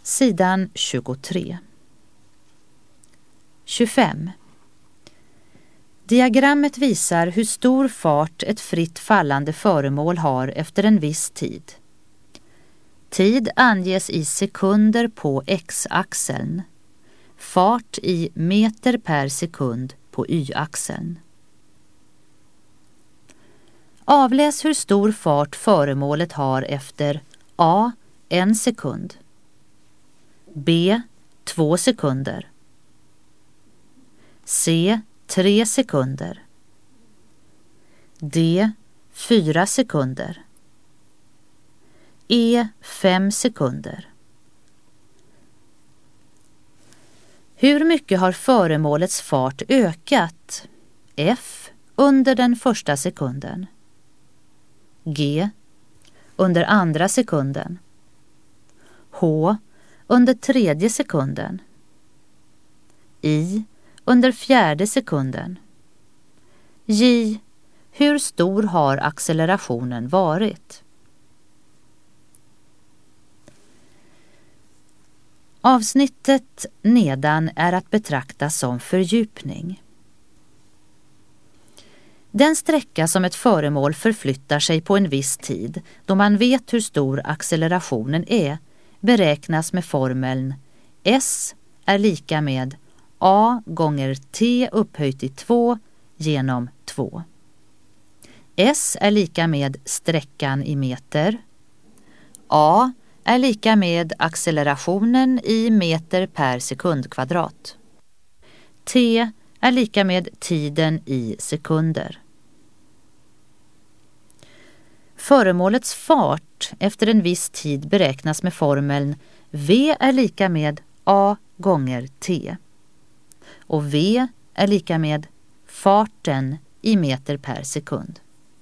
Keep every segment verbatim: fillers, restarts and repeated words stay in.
Sidan tjugotre. tjugofem. Diagrammet visar hur stor fart ett fritt fallande föremål har efter en viss tid. Tid anges i sekunder på x-axeln. Fart i meter per sekund på y-axeln. Avläs hur stor fart föremålet har efter a. en sekund, b. två sekunder, c. tre sekunder, d. fyra sekunder, e. fem sekunder. Hur mycket har föremålets fart ökat? F. Under den första sekunden. G. Under andra sekunden. H. Under tredje sekunden. I. Under fjärde sekunden. J. Hur stor har accelerationen varit? Avsnittet nedan är att betrakta som fördjupning. Den sträcka som ett föremål förflyttar sig på en viss tid, då man vet hur stor accelerationen är, beräknas med formeln S är lika med A gånger T upphöjt i två genom två. S är lika med sträckan i meter. A är lika med accelerationen i meter per sekundkvadrat. T är lika med tiden i sekunder. Föremålets fart efter en viss tid beräknas med formeln V är lika med A gånger T. Och V är lika med farten i meter per sekund.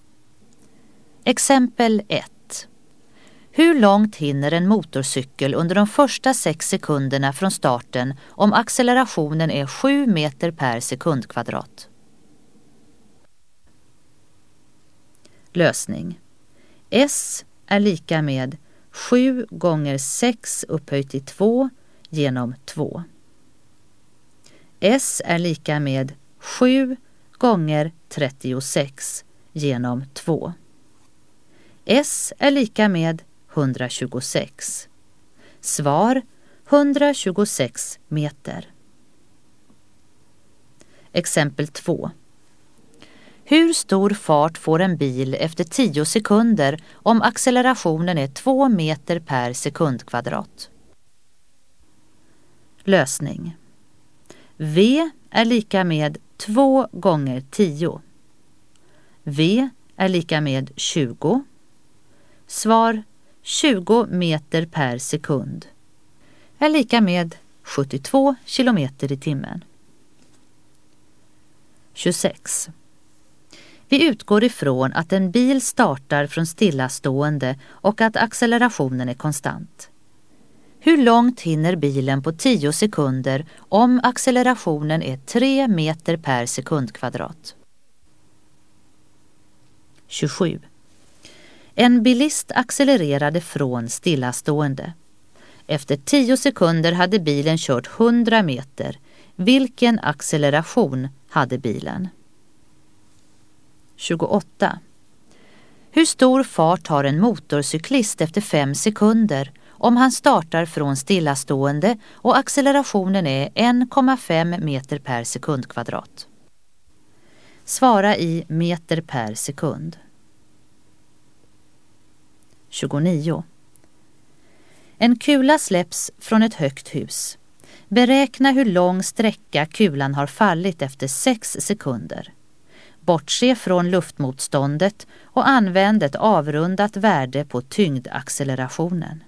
Exempel ett. Hur långt hinner en motorcykel under de första sex sekunderna från starten om accelerationen är sju meter per sekundkvadrat? Lösning. S är lika med sju gånger sex upphöjt i två genom två. S är lika med sju gånger trettiosex genom två. S är lika med etthundratjugosex. Svar etthundratjugosex meter. Exempel två. Hur stor fart får en bil efter tio sekunder om accelerationen är två meter per sekundkvadrat? Lösning. V är lika med två gånger tio. V är lika med tjugo. Svar tjugo meter per sekund är lika med sjuttiotvå kilometer i timmen. tjugosex. Vi utgår ifrån att en bil startar från stillastående och att accelerationen är konstant. Hur långt hinner bilen på tio sekunder om accelerationen är tre meter per sekundkvadrat? tjugosju. En bilist accelererade från stillastående. Efter tio sekunder hade bilen kört hundra meter. Vilken acceleration hade bilen? tjugoåtta. Hur stor fart har en motorcyklist efter fem sekunder om han startar från stillastående och accelerationen är en komma fem meter per sekundkvadrat? Svara i meter per sekund. tjugonio. En kula släpps från ett högt hus. Beräkna hur lång sträcka kulan har fallit efter sex sekunder. Bortse från luftmotståndet och använd ett avrundat värde på tyngdaccelerationen.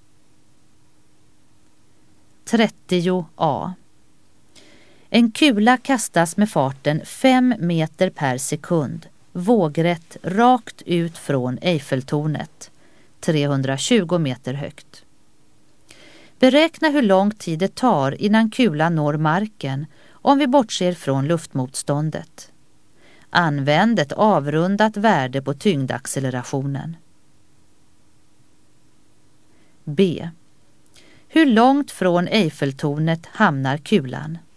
trettio A. En kula kastas med farten fem meter per sekund, vågrätt rakt ut från Eiffeltornet, trehundratjugo meter högt. Beräkna hur lång tid det tar innan kulan når marken om vi bortser från luftmotståndet. Använd ett avrundat värde på tyngdaccelerationen. B. Hur långt från Eiffeltornet hamnar kulan?